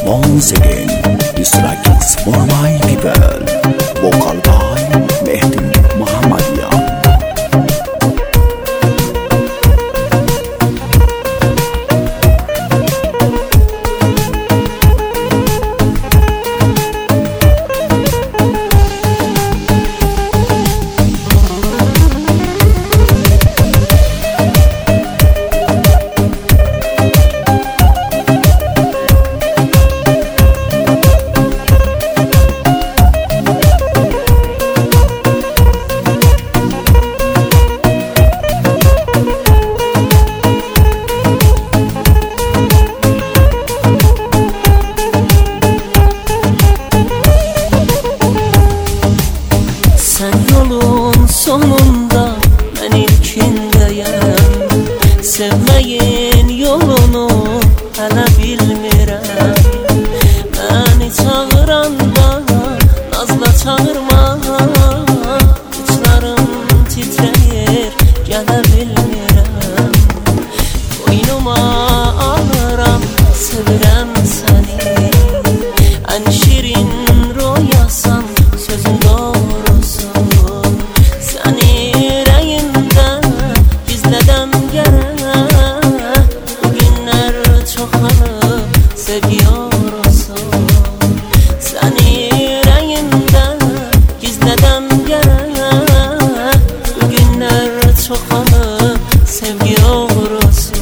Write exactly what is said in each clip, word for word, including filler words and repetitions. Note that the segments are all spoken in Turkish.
once again, this track is for my people. Vocal by Mehdi Muhammadian. Sonunda ben ilkindeyim. Sevmeyin yolunu hele bilmirəm. Beni çağıranda nazla çağırma. Kıçlarım titreyir gələ bilmirəm. Boynuma alıram sevirəm səni. En şirin royasan sözün doğrusu. Seni yüreğimden gizleden gerek. Bugünler çoğalıp seviyorsun. Seni yüreğimden gizleden gerek. Bugünler çoğalıp seviyorsun.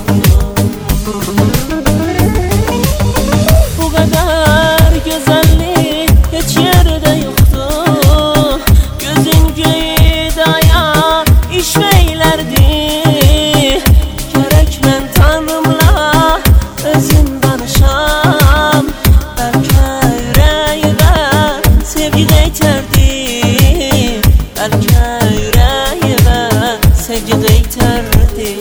Bu kadar güzellik hiç yerde yoktu. Gözün güydaya işveylerdi. Gerek ben tanımla özüm danışam. Belki yüreğime sevgi deyterdi. Belki yüreğime sevgi deyterdi.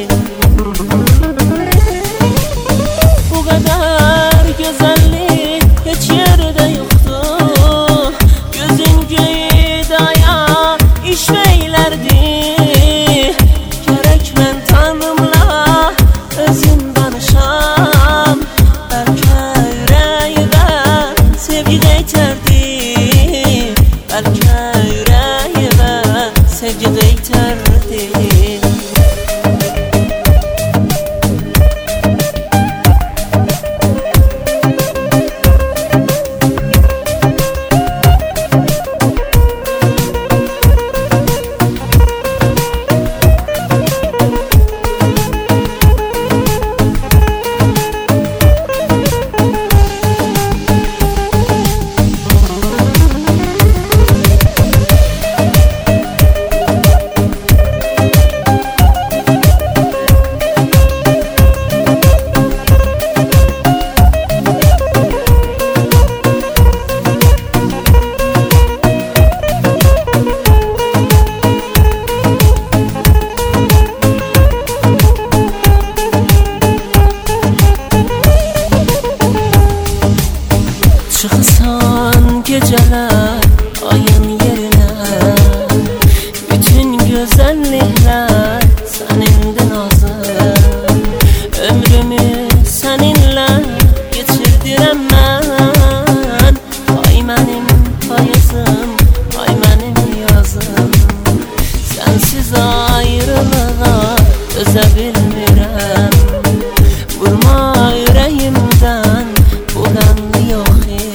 Bu kadar güzellik hiç yerde yoktu. Gözün güydaya işveylerdi. Gerek ben tanımla özüm danışam. Belki yüreğime sevgi deyterdi. Belki yüreğime sevgi deyterdi. Çıksan geceler ayın yerine. Bütün güzellikler senindir nazım. Ömrümü seninle geçirdirem ben. Ay benim payızım, ay benim yazım. Sensiz ayrılığa öze bilmirəm. Vurma yüreğimden bu qanlı yok.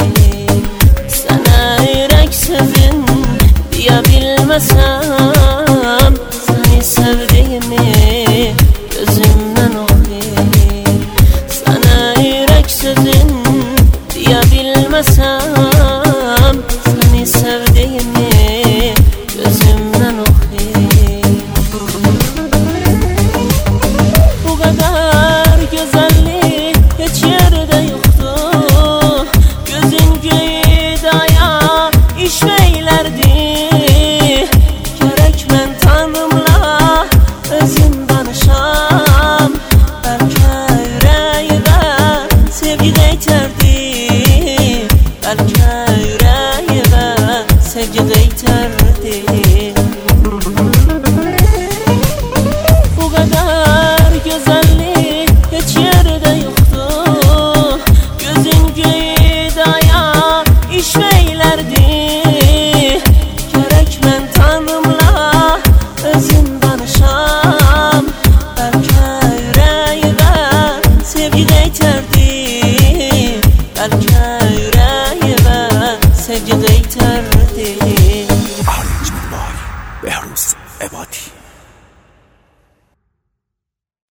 Sözün diyebilmesem seni sevdiğimi gözümden okuyayım. Sana yürek sözün diyebilmesem seni sevdiğimi gözümden okuyayım. Bu kadar güzellik hiç yerde yoktu. Gözün güydaya işveylerdi. Gerek ben tanımla özüm danışam.